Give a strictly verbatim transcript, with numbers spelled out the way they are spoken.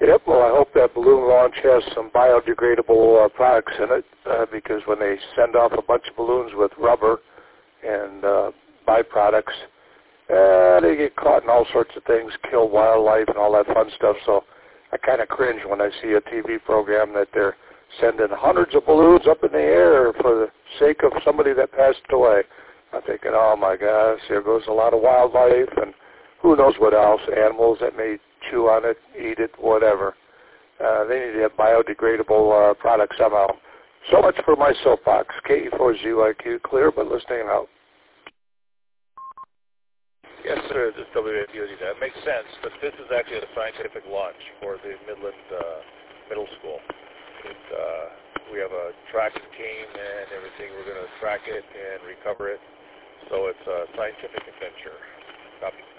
Yep, well, I hope that balloon launch has some biodegradable uh, products in it uh, because when they send off a bunch of balloons with rubber and uh, byproducts, uh, they get caught in all sorts of things, kill wildlife and all that fun stuff. So I kind of cringe when I see a T V program that they're sending hundreds of balloons up in the air for the sake of somebody that passed away. I'm thinking, oh my gosh, there goes a lot of wildlife and who knows what else, animals that may chew on it, eat it, whatever. Uh, they need to have biodegradable uh, products somehow. So much for my soapbox. K E four Z Y Q, clear but listening out. Yes, sir, this is W A D O D. That makes sense, but this is actually a scientific launch for the Midland uh, Middle School. It, uh, we have a tracking team and everything. We're going to track it and recover it. So it's a scientific adventure. Copy.